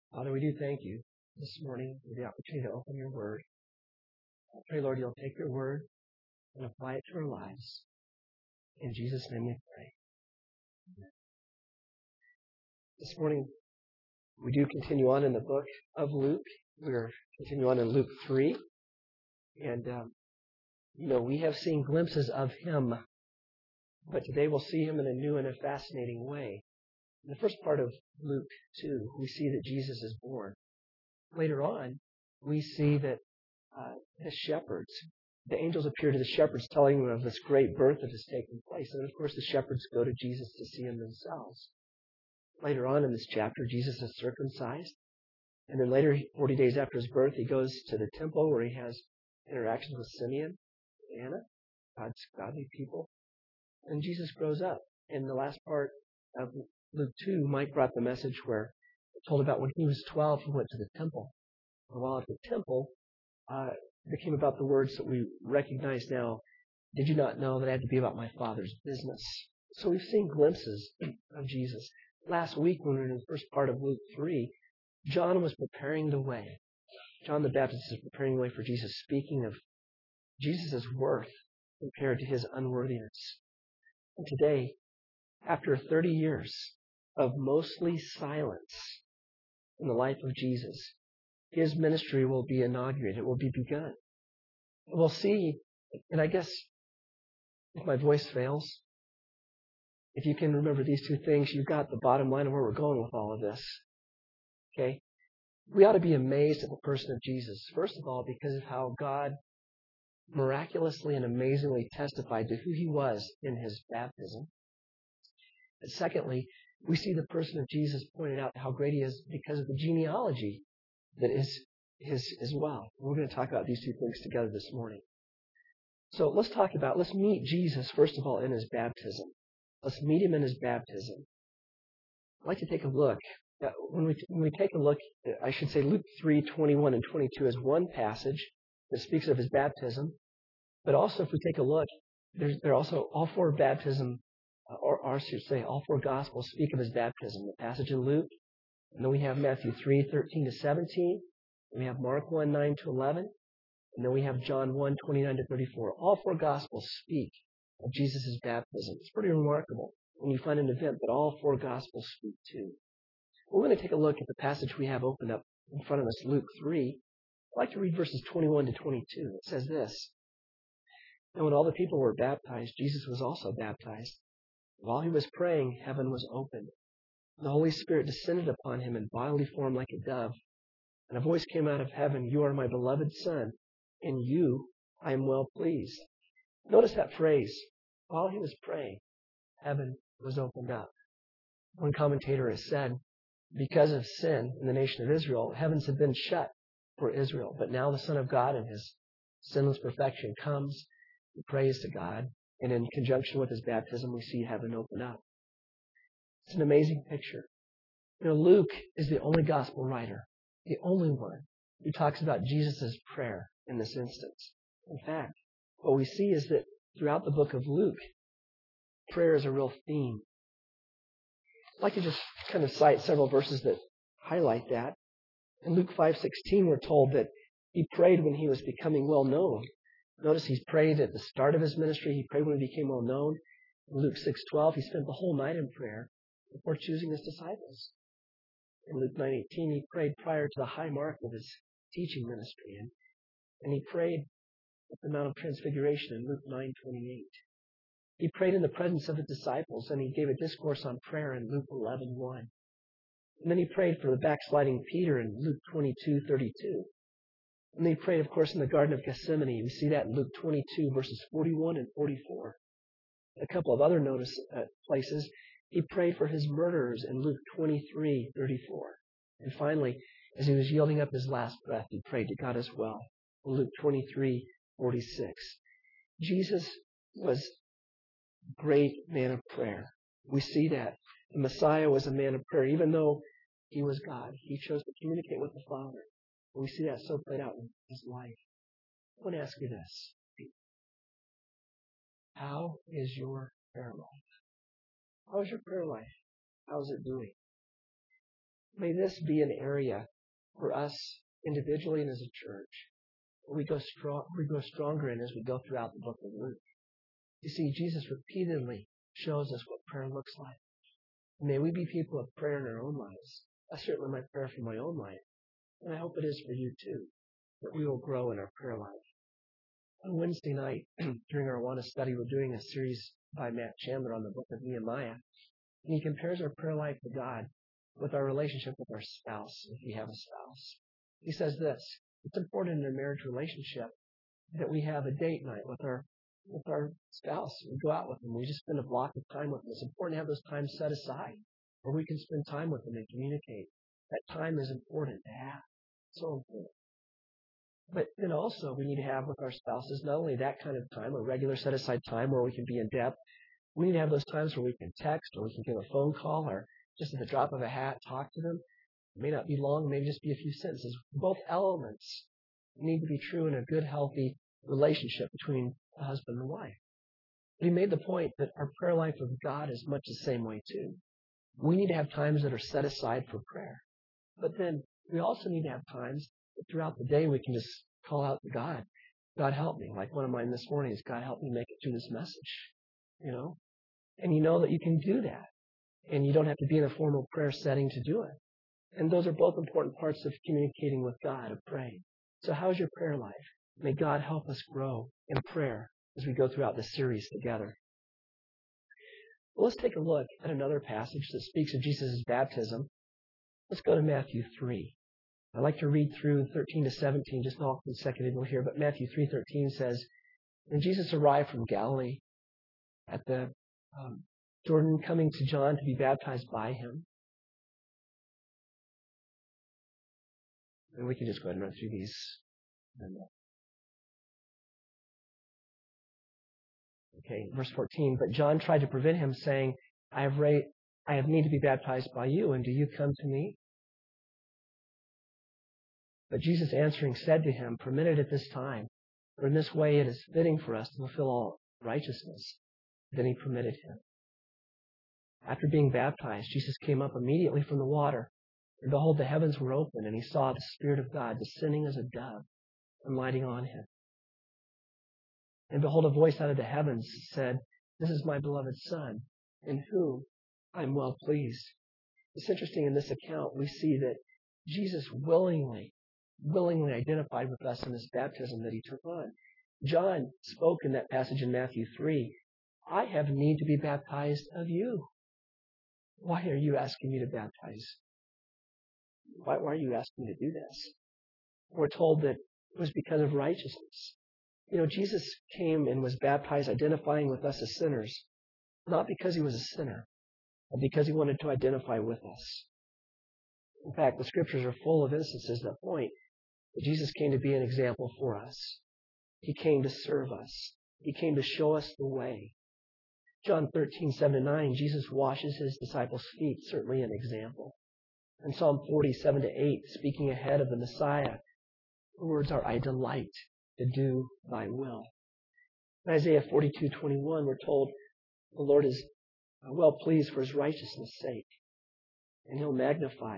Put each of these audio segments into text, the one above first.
Father, we do thank you this morning for the opportunity to open your word. I pray, Lord, you'll take your word and apply it to our lives. In Jesus' name we pray. Amen. This morning, we do continue on in the book of Luke. We're continuing on in Luke 3. And, we have seen glimpses of him, but today we'll see him in a new and a fascinating way. In the first part of Luke 2, we see that Jesus is born. Later on, we see that the shepherds, the angels appear to the shepherds telling them of this great birth that has taken place. And of course, the shepherds go to Jesus to see him themselves. Later on in this chapter, Jesus is circumcised. And then later, 40 days after his birth, he goes to the temple where he has interactions with Simeon and Anna, God's godly people. And Jesus grows up. In the last part of Luke 2, Mike brought the message where it told about when he was 12, he went to the temple. And while at the temple, it came about the words that we recognize now. Did you not know that I had to be about my Father's business? So we've seen glimpses of Jesus. Last week, when we were in the first part of Luke 3, John was preparing the way. John the Baptist is preparing the way for Jesus, speaking of Jesus' worth compared to his unworthiness. And today, after 30 years of mostly silence in the life of Jesus, his ministry will be inaugurated. It will be begun. We'll see, and I guess if my voice fails, if you can remember these two things, you've got the bottom line of where we're going with all of this. Okay? We ought to be amazed at the person of Jesus. First of all, because of how God miraculously and amazingly testified to who he was in his baptism. And secondly, we see the person of Jesus pointed out how great he is because of the genealogy that is his as well. We're going to talk about these two things together this morning. So let's meet Jesus, first of all, in his baptism. Let's meet him in his baptism. I'd like to take a look. When we take a look, I should say Luke 3, 21 and 22 is one passage that speaks of his baptism. But also, if we take a look, there are also all four baptism, or I should say all four Gospels speak of his baptism. The passage in Luke, and then we have Matthew 3, 13 to 17. We have Mark 1, 9 to 11. And then we have John 1, 29 to 34. All four Gospels speak of Jesus' baptism. It's pretty remarkable when you find an event that all four Gospels speak to. We're going to take a look at the passage we have opened up in front of us, Luke 3. I'd like to read verses 21 to 22. It says this. And when all the people were baptized, Jesus was also baptized. While he was praying, heaven was opened. The Holy Spirit descended upon him in bodily form like a dove. And a voice came out of heaven, "You are my beloved Son. In you I am well pleased." Notice that phrase. While he was praying, heaven was opened up. One commentator has said, because of sin in the nation of Israel, heavens have been shut for Israel. But now the Son of God in his sinless perfection comes, he prays to God, and in conjunction with his baptism, we see heaven open up. It's an amazing picture. Luke is the only gospel writer, the only one who talks about Jesus' prayer in this instance. In fact, what we see is that throughout the book of Luke, prayer is a real theme. I'd like to just kind of cite several verses that highlight that. In Luke 5:16, we're told that he prayed when he was becoming well known. Notice he prayed at the start of his ministry. He prayed when he became well known. In Luke 6:12, he spent the whole night in prayer before choosing his disciples. In Luke 9:18, he prayed prior to the high mark of his teaching ministry. And he prayed at the Mount of Transfiguration in Luke 9:28. He prayed in the presence of his disciples, and he gave a discourse on prayer in Luke 11:1. And then he prayed for the backsliding Peter in Luke 22:32. And then he prayed, of course, in the Garden of Gethsemane. We see that in Luke 22, verses 41 and 44. A couple of other places. He prayed for his murderers in Luke 23:34. And finally, as he was yielding up his last breath, he prayed to God as well in Luke 23:46. Jesus was a great man of prayer. We see that. The Messiah was a man of prayer. Even though he was God, he chose to communicate with the Father. And we see that so played out in his life. I want to ask you this. How is your prayer life? How is your prayer life? How is it doing? May this be an area for us individually and as a church where we grow stronger in as we go throughout the book of Luke. You see, Jesus repeatedly shows us what prayer looks like. May we be people of prayer in our own lives. That's certainly my prayer for my own life. And I hope it is for you too, that we will grow in our prayer life. On Wednesday night, during our Awana study, we're doing a series by Matt Chandler on the book of Nehemiah. And he compares our prayer life to God with our relationship with our spouse, if we have a spouse. He says this: it's important in a marriage relationship that we have a date night with our spouse. We go out with them. We just spend a block of time with them. It's important to have those times set aside where we can spend time with them and communicate. That time is important to have. So important. But then also we need to have with our spouses not only that kind of time, a regular set aside time where we can be in depth. We need to have those times where we can text or we can give a phone call or just at the drop of a hat talk to them. It may not be long, maybe just be a few sentences. Both elements need to be true in a good, healthy relationship between a husband and wife. But he made the point that our prayer life with God is much the same way too. We need to have times that are set aside for prayer. But then we also need to have times that throughout the day we can just call out to God. God, help me. Like one of mine this morning is, God, help me make it through this message. And you know that you can do that. And you don't have to be in a formal prayer setting to do it. And those are both important parts of communicating with God, of praying. So how's your prayer life? May God help us grow in prayer as we go throughout this series together. Well, let's take a look at another passage that speaks of Jesus' baptism. Let's go to Matthew 3. I'd like to read through 13 to 17, just all consecutively here, but Matthew 3:13 says, when Jesus arrived from Galilee at the Jordan, coming to John to be baptized by him. And we can just go ahead and run through these. Okay, verse 14. But John tried to prevent him, saying, I have need to be baptized by you, and do you come to me? But Jesus answering said to him, permit it at this time, for in this way it is fitting for us to fulfill all righteousness. Then he permitted him. After being baptized, Jesus came up immediately from the water, and behold, the heavens were open, and he saw the Spirit of God descending as a dove and lighting on him. And behold, a voice out of the heavens said, this is my beloved Son, in whom I am well pleased. It's interesting in this account, we see that Jesus willingly identified with us in this baptism that he took on. John spoke in that passage in Matthew 3, I have need to be baptized of you. Why are you asking me to baptize? Why are you asking me to do this? We're told that it was because of righteousness. Jesus came and was baptized identifying with us as sinners, not because he was a sinner, but because he wanted to identify with us. In fact, the scriptures are full of instances that point that Jesus came to be an example for us. He came to serve us. He came to show us the way. John 13:7-9, Jesus washes his disciples' feet, certainly an example. In Psalm 47-8, speaking ahead of the Messiah, the words are, I delight to do thy will. In Isaiah 42:21, we're told the Lord is well pleased for his righteousness' sake, and he'll be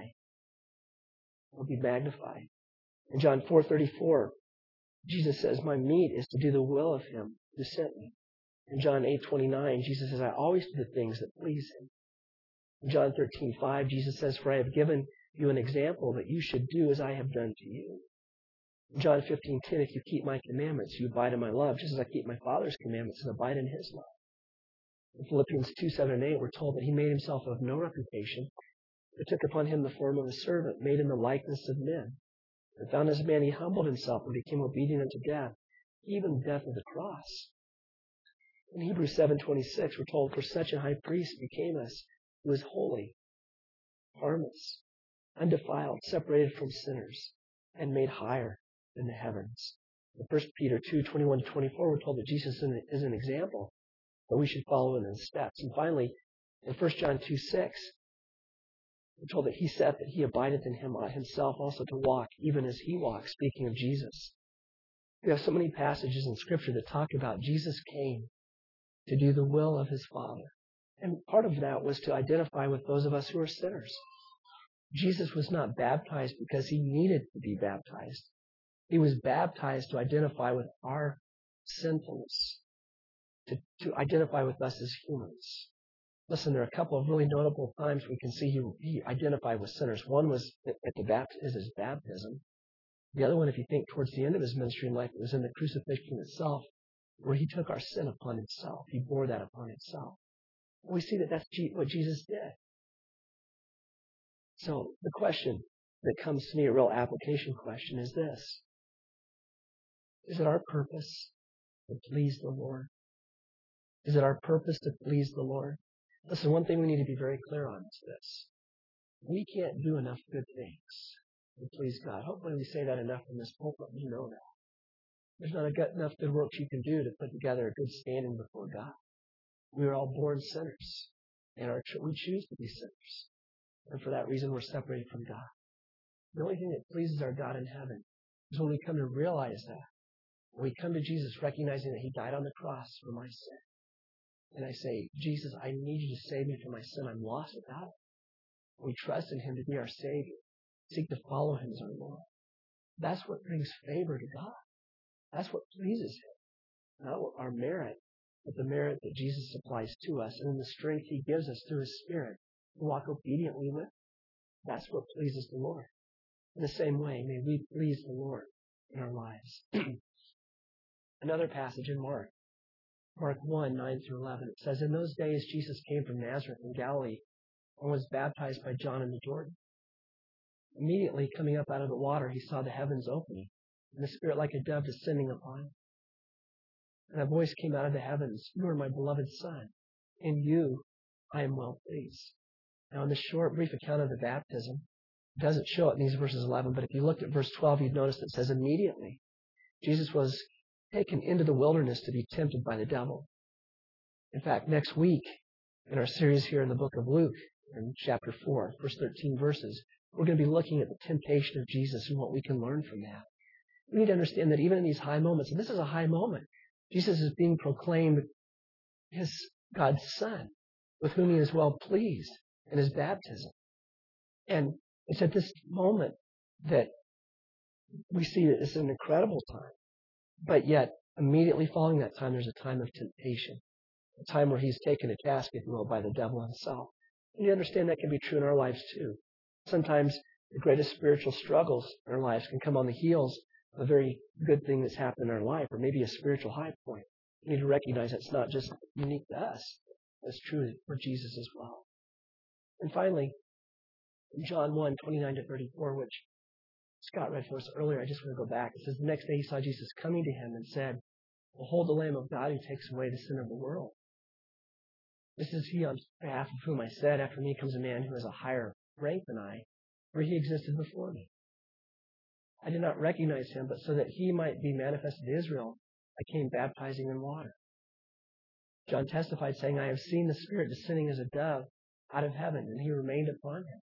magnified. In John 4:34, Jesus says, my meat is to do the will of him who sent me. In John 8:29, Jesus says, I always do the things that please him. In John 13:5, Jesus says, for I have given you an example that you should do as I have done to you. In John 15:10, if you keep my commandments, you abide in my love, just as I keep my Father's commandments and abide in his love. In Philippians 2:7-8, we're told that he made himself of no reputation, but took upon him the form of a servant, made in the likeness of men. And found as a man, he humbled himself and became obedient unto death, even the death of the cross. In Hebrews 7:26, we're told, for such a high priest became us, who is holy, harmless, undefiled, separated from sinners, and made higher than the heavens. In 1 Peter 2:21-24, we're told that Jesus is an example, that we should follow in his steps. And finally, in 1 John 2:6, we're told that he said that he abideth in him himself also to walk, even as he walked, speaking of Jesus. We have so many passages in Scripture that talk about Jesus came to do the will of his Father. And part of that was to identify with those of us who are sinners. Jesus was not baptized because he needed to be baptized. He was baptized to identify with our sinfulness, to identify with us as humans. Listen, there are a couple of really notable times we can see he identified with sinners. One was at his baptism. The other one, if you think towards the end of his ministry and life, it was in the crucifixion itself, where he took our sin upon himself. He bore that upon himself. And we see that that's what Jesus did. So the question that comes to me, a real application question, is this. Is it our purpose to please the Lord? Is it our purpose to please the Lord? Listen, one thing we need to be very clear on is this. We can't do enough good things to please God. Hopefully we say that enough in this pulpit. You know that. There's not enough good works you can do to put together a good standing before God. We are all born sinners, and we choose to be sinners. And for that reason, we're separated from God. The only thing that pleases our God in heaven is when we come to realize that. When we come to Jesus recognizing that he died on the cross for my sin. And I say, Jesus, I need you to save me from my sin. I'm lost without it. We trust in him to be our Savior. Seek to follow him as our Lord. That's what brings favor to God. That's what pleases him. Not our merit, but the merit that Jesus supplies to us and the strength he gives us through his Spirit to walk obediently with. That's what pleases the Lord. In the same way, may we please the Lord in our lives. Another passage in Mark 1, 9 through 11. It says, in those days Jesus came from Nazareth in Galilee and was baptized by John in the Jordan. Immediately coming up out of the water, he saw the heavens opening and the Spirit like a dove descending upon him. And a voice came out of the heavens, you are my beloved Son. In you I am well pleased. Now in this short, brief account of the baptism, it doesn't show it in these verses 11, but if you looked at verse 12, you'd notice it says immediately Jesus was taken into the wilderness to be tempted by the devil. In fact, next week, in our series here in the book of Luke, in chapter 4, first 13 verses, we're going to be looking at the temptation of Jesus and what we can learn from that. We need to understand that even in these high moments, and this is a high moment, Jesus is being proclaimed as God's Son, with whom he is well pleased in his baptism. And it's at this moment that we see that it's an incredible time. But yet, immediately following that time, there's a time of temptation, a time where he's taken to task, if you will, by the devil himself. And you understand that can be true in our lives too. Sometimes the greatest spiritual struggles in our lives can come on the heels of a very good thing that's happened in our life, or maybe a spiritual high point. We need to recognize that's not just unique to us. That's true for Jesus as well. And finally, in John 1, 29 to 34, which Scott read for us earlier, I just want to go back. It says, the next day he saw Jesus coming to him and said, behold the Lamb of God who takes away the sin of the world. This is he on behalf of whom I said, after me comes a man who has a higher rank than I, for he existed before me. I did not recognize him, but so that he might be manifested to Israel, I came baptizing in water. John testified, saying, I have seen the Spirit descending as a dove out of heaven, and he remained upon him.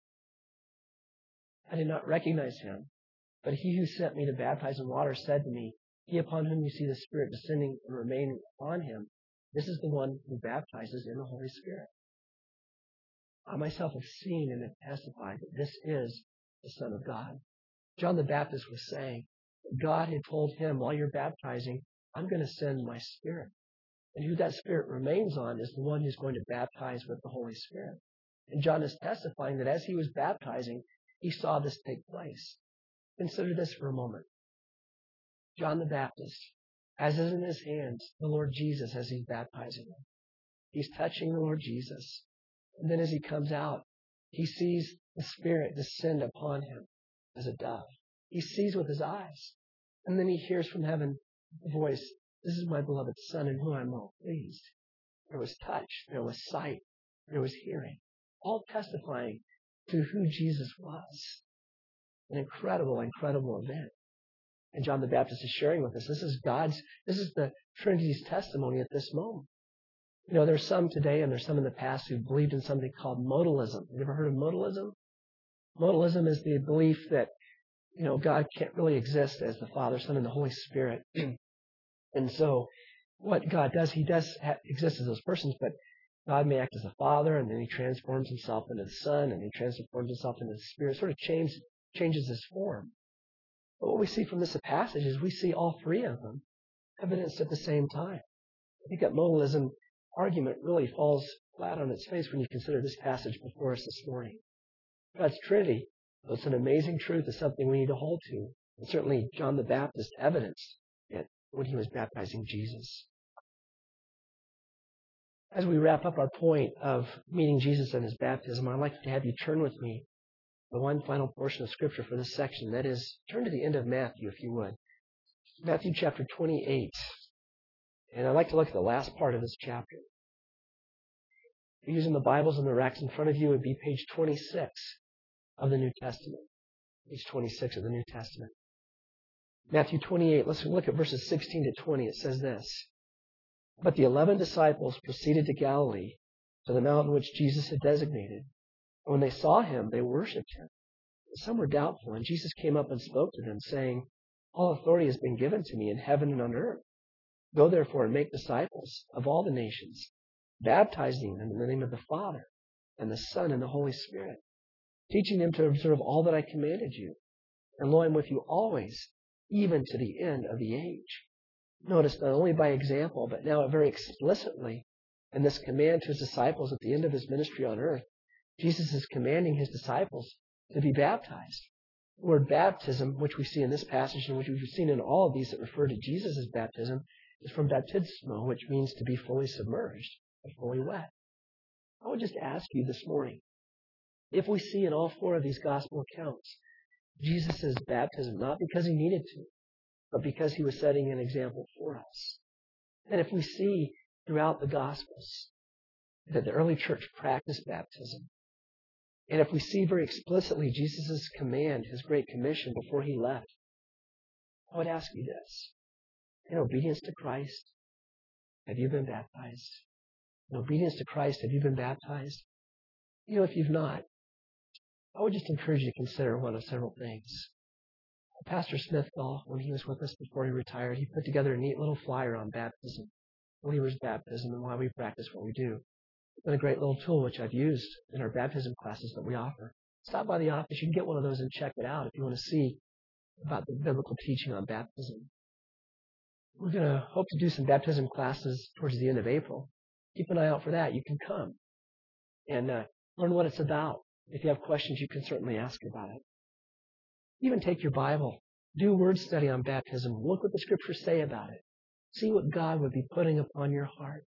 I did not recognize him, but he who sent me to baptize in water said to me, he upon whom you see the Spirit descending and remaining upon him, this is the one who baptizes in the Holy Spirit. I myself have seen and have testified that this is the Son of God. John the Baptist was saying that God had told him, while you're baptizing, I'm going to send my Spirit. And who that Spirit remains on is the one who's going to baptize with the Holy Spirit. And John is testifying that as he was baptizing, he saw this take place. Consider this for a moment. John the Baptist has in his hands the Lord Jesus as he's baptizing him. He's touching the Lord Jesus. And then as he comes out, he sees the Spirit descend upon him as a dove. He sees with his eyes. And then he hears from heaven the voice, this is my beloved Son in whom I'm well pleased. There was touch, there was sight, there was hearing, all testifying to who Jesus was. An incredible, incredible event. And John the Baptist is sharing with us, this is the Trinity's testimony at this moment. You know, there's some today and there's some in the past who believed in something called modalism. Have you ever heard of modalism? Modalism is the belief that, you know, God can't really exist as the Father, Son, and the Holy Spirit. And so what God does, he does exist as those persons, but God may act as a father, and then he transforms himself into the Son, and he transforms himself into the Spirit, sort of changes his form. But what we see from this passage is we see all three of them evidenced at the same time. I think that modalism argument really falls flat on its face when you consider this passage before us this morning. God's Trinity, though it's an amazing truth, is something we need to hold to. And certainly John the Baptist evidenced it when he was baptizing Jesus. As we wrap up our point of meeting Jesus and his baptism, I'd like to have you turn with me to the one final portion of Scripture for this section. That is, turn to the end of Matthew, if you would. Matthew chapter 28. And I'd like to look at the last part of this chapter. If you're using the Bibles in the racks in front of you, it would be page 26 of the New Testament. Page 26 of the New Testament. Matthew 28, let's look at verses 16 to 20. It says this: But the 11 disciples proceeded to Galilee, to the mountain which Jesus had designated. And when they saw him, they worshipped him. But some were doubtful, and Jesus came up and spoke to them, saying, All authority has been given to me in heaven and on earth. Go therefore and make disciples of all the nations, baptizing them in the name of the Father, and the Son, and the Holy Spirit, teaching them to observe all that I commanded you. And lo, I'm with you always, even to the end of the age. Notice not only by example, but now very explicitly in this command to his disciples at the end of his ministry on earth, Jesus is commanding his disciples to be baptized. The word baptism, which we see in this passage and which we've seen in all of these that refer to Jesus' baptism, is from baptismo, which means to be fully submerged or fully wet. I would just ask you this morning, if we see in all four of these gospel accounts Jesus' baptism, not because he needed to, but because he was setting an example for us. And if we see throughout the Gospels that the early church practiced baptism, and if we see very explicitly Jesus' command, his great commission before he left, I would ask you this. In obedience to Christ, have you been baptized? In obedience to Christ, have you been baptized? You know, if you've not, I would just encourage you to consider one of several things. Pastor Smithville, when he was with us before he retired, he put together a neat little flyer on baptism, believers' baptism, and why we practice what we do. It's been a great little tool which I've used in our baptism classes that we offer. Stop by the office. You can get one of those and check it out if you want to see about the biblical teaching on baptism. We're going to hope to do some baptism classes towards the end of April. Keep an eye out for that. You can come and learn what it's about. If you have questions, you can certainly ask about it. Even take your Bible, do a word study on baptism, look what the Scriptures say about it. See what God would be putting upon your heart.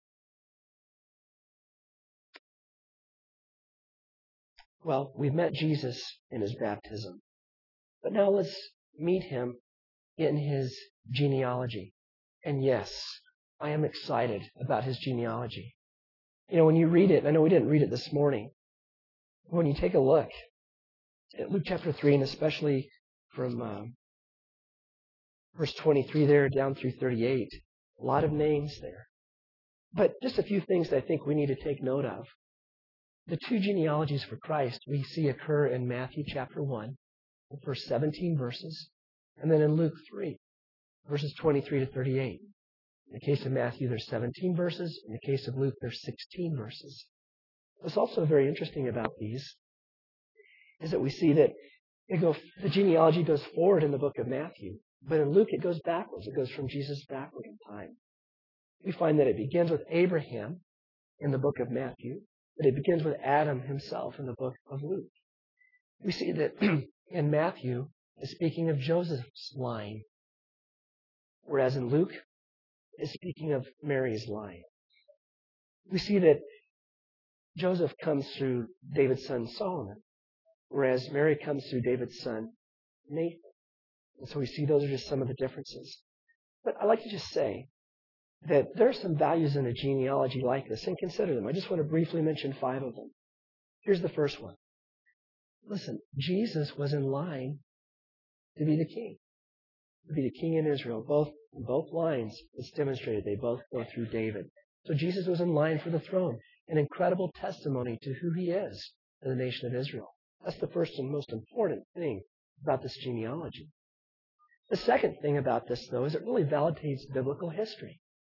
Well, we've met Jesus in his baptism, but now let's meet him in his genealogy. And yes, I am excited about his genealogy. You know, when you read it, I know we didn't read it this morning, but when you take a look at Luke chapter 3, and especially from verse 23 there down through 38, a lot of names there. But just a few things that I think we need to take note of. The two genealogies for Christ we see occur in Matthew chapter 1, the first 17 verses, and then in Luke 3, verses 23 to 38. In the case of Matthew, there's 17 verses. In the case of Luke, there's 16 verses. What's also very interesting about these is that we see that the genealogy goes forward in the book of Matthew, but in Luke it goes backwards. It goes from Jesus backward in time. We find that it begins with Abraham in the book of Matthew, but it begins with Adam himself in the book of Luke. We see that in Matthew, it's speaking of Joseph's line, whereas in Luke, it's speaking of Mary's line. We see that Joseph comes through David's son Solomon, whereas Mary comes through David's son Nathan. And so we see those are just some of the differences. But I'd like to just say that there are some values in a genealogy like this, and consider them. I just want to briefly mention 5 of them. Here's the first one. Listen, Jesus was in line to be the king. To be the king in Israel. Both lines, it's demonstrated, they both go through David. So Jesus was in line for the throne. An incredible testimony to who he is to the nation of Israel. That's the first and most important thing about this genealogy. The second thing about this, though, is it really validates biblical history.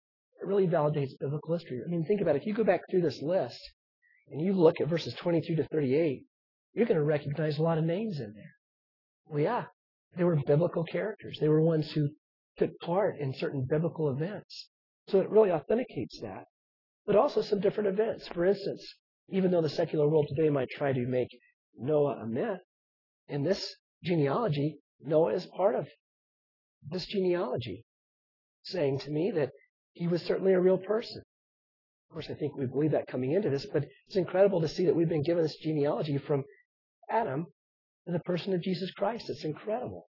It really validates biblical history. I mean, think about it. If you go back through this list and you look at verses 22 to 38, you're going to recognize a lot of names in there. Well, yeah, they were biblical characters. They were ones who took part in certain biblical events. So it really authenticates that. But also some different events. For instance, even though the secular world today might try to make Noah a myth, in this genealogy, Noah is part of this genealogy, saying to me that he was certainly a real person. Of course, I think we believe that coming into this, but it's incredible to see that we've been given this genealogy from Adam to the person of Jesus Christ. It's incredible.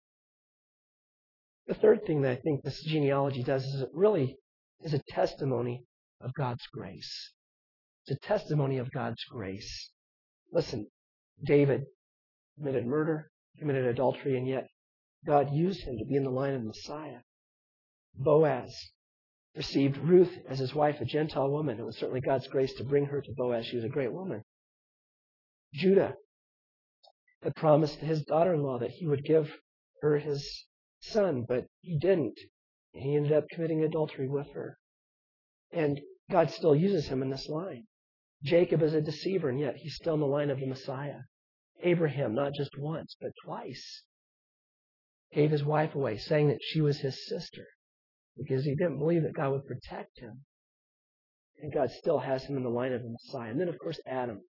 The third thing that I think this genealogy does is it really is a testimony of God's grace. It's a testimony of God's grace. Listen, David committed murder, committed adultery, and yet God used him to be in the line of Messiah. Boaz received Ruth as his wife, a Gentile woman. It was certainly God's grace to bring her to Boaz. She was a great woman. Judah had promised his daughter-in-law that he would give her his son, but he didn't. He ended up committing adultery with her. And God still uses him in this line. Jacob is a deceiver, and yet he's still in the line of the Messiah. Abraham, not just once, but twice, gave his wife away, saying that she was his sister, because he didn't believe that God would protect him. And God still has him in the line of the Messiah. And then, of course, Adam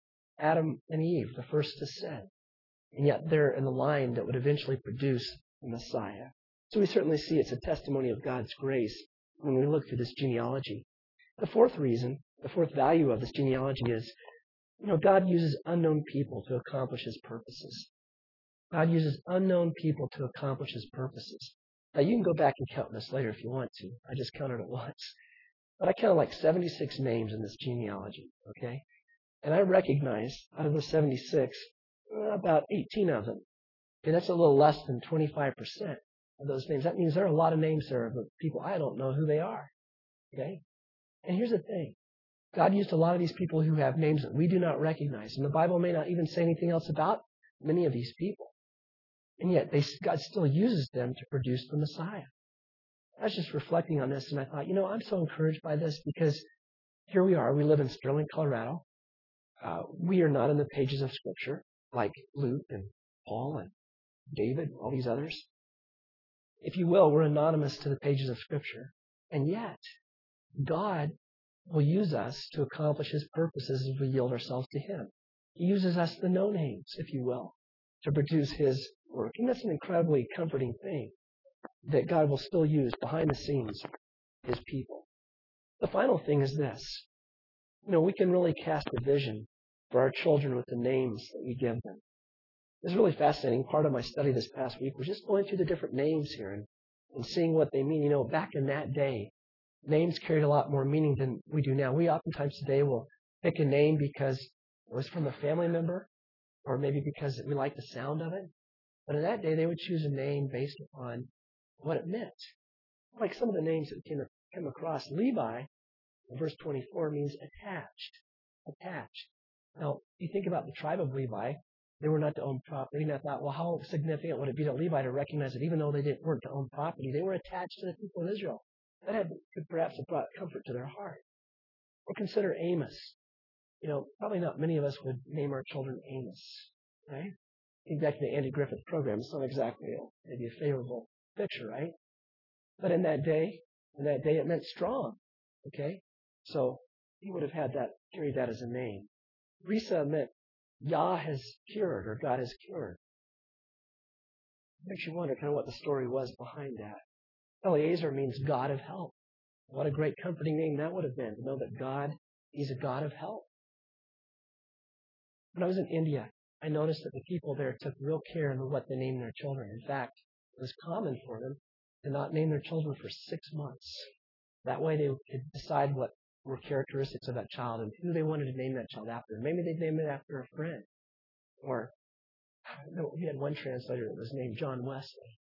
and Eve, the first to sin. And yet they're in the line that would eventually produce the Messiah. So we certainly see it's a testimony of God's grace when we look through this genealogy. The fourth reason, the fourth value of this genealogy is, God uses unknown people to accomplish His purposes. God uses unknown people to accomplish His purposes. Now, you can go back and count this later if you want to. I just counted it once. But I counted like 76 names in this genealogy, okay? And I recognize out of those 76, about 18 of them. Okay, that's a little less than 25% of those names. That means there are a lot of names there of people I don't know who they are, okay? And here's the thing. God used a lot of these people who have names that we do not recognize. And the Bible may not even say anything else about many of these people. And yet God still uses them to produce the Messiah. I was just reflecting on this and I thought, I'm so encouraged by this because here we are. We live in Sterling, Colorado. We are not in the pages of Scripture like Luke and Paul and David, all these others. If you will, we're anonymous to the pages of Scripture. And yet, God will use us to accomplish His purposes as we yield ourselves to Him. He uses us, the no-names, if you will, to produce His work. And that's an incredibly comforting thing, that God will still use behind the scenes His people. The final thing is this. We can really cast a vision for our children with the names that we give them. It's really fascinating. Part of my study this past week was just going through the different names here and seeing what they mean. Back in that day, names carried a lot more meaning than we do now. We oftentimes today will pick a name because it was from a family member or maybe because we like the sound of it. But in that day, they would choose a name based upon what it meant. Like some of the names that we came across. Levi, in verse 24, means attached. Attached. Now, if you think about the tribe of Levi, they were not to own property. And I thought, well, how significant would it be to Levi to recognize that even though they weren't to own property, they were attached to the people of Israel? That could perhaps have brought comfort to their heart. Or consider Amos. Probably not many of us would name our children Amos, right? Think back to the Andy Griffith program. It's not exactly maybe a favorable picture, right? But in that day, it meant strong, okay? So he would have carried that as a name. Risa meant Yah has cured, or God has cured. It makes you wonder kind of what the story was behind that. Eliezer means God of help. What a great comforting name that would have been, to know that God, He's a God of help. When I was in India, I noticed that the people there took real care in what they named their children. In fact, it was common for them to not name their children for 6 months. That way they could decide what were characteristics of that child and who they wanted to name that child after. Maybe they'd name it after a friend. Or we had one translator that was named John Wesley.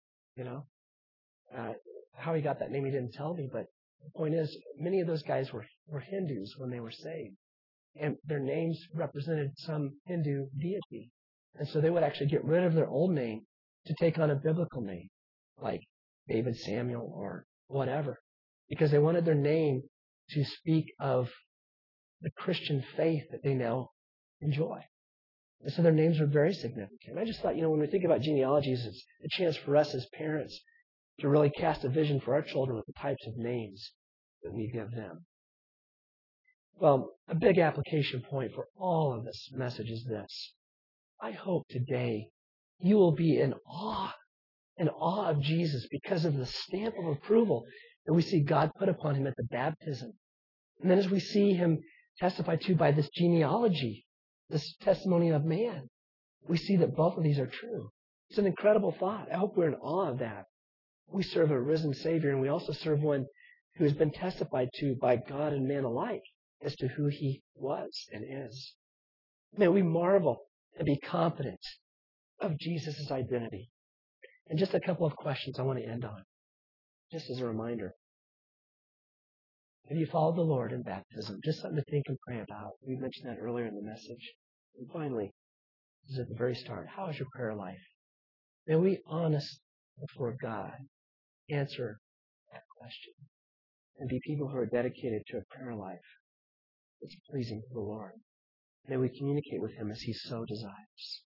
How he got that name he didn't tell me, but the point is, many of those guys were Hindus when they were saved. And their names represented some Hindu deity. And so they would actually get rid of their old name to take on a biblical name, like David Samuel or whatever. because they wanted their name to speak of the Christian faith that they now enjoy. And so their names were very significant. I just thought, when we think about genealogies, it's a chance for us as parents to really cast a vision for our children with the types of names that we give them. Well, a big application point for all of this message is this. I hope today you will be in awe of Jesus because of the stamp of approval that we see God put upon him at the baptism. And then as we see him testified to by this genealogy, this testimony of man, we see that both of these are true. It's an incredible thought. I hope we're in awe of that. We serve a risen Savior, and we also serve one who has been testified to by God and man alike as to who he was and is. May we marvel and be confident of Jesus' identity. And just a couple of questions I want to end on, just as a reminder. Have you followed the Lord in baptism? Just something to think and pray about. We mentioned that earlier in the message. And finally, this is at the very start. How is your prayer life? May we honest before God answer that question and be people who are dedicated to a prayer life that's pleasing to the Lord. May we communicate with him as he so desires.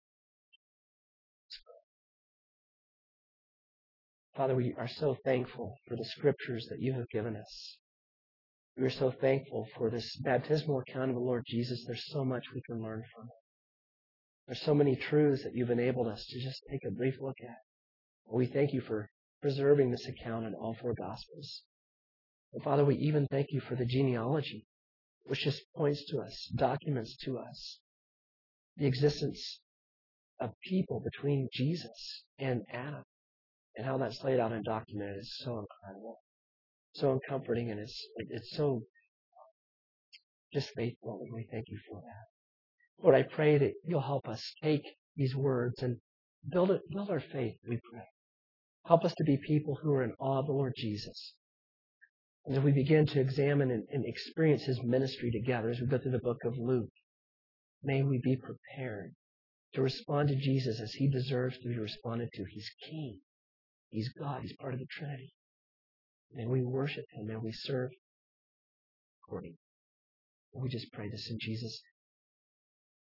Father, we are so thankful for the scriptures that you have given us. We are so thankful for this baptismal account of the Lord Jesus. There's so much we can learn from it. There's so many truths that you've enabled us to just take a brief look at. We thank you for preserving this account in all four Gospels. And Father, we even thank you for the genealogy, which just points to us, documents to us, the existence of people between Jesus and Adam, and how that's laid out and documented is so incredible, so comforting, and it's so just faithful, and we thank you for that. Lord, I pray that you'll help us take these words and build our faith, we pray. Help us to be people who are in awe of the Lord Jesus. And as we begin to examine and experience his ministry together, as we go through the book of Luke, may we be prepared to respond to Jesus as he deserves to be responded to. He's King. He's God. He's part of the Trinity. May we worship him. May we serve accordingly. We just pray this in Jesus'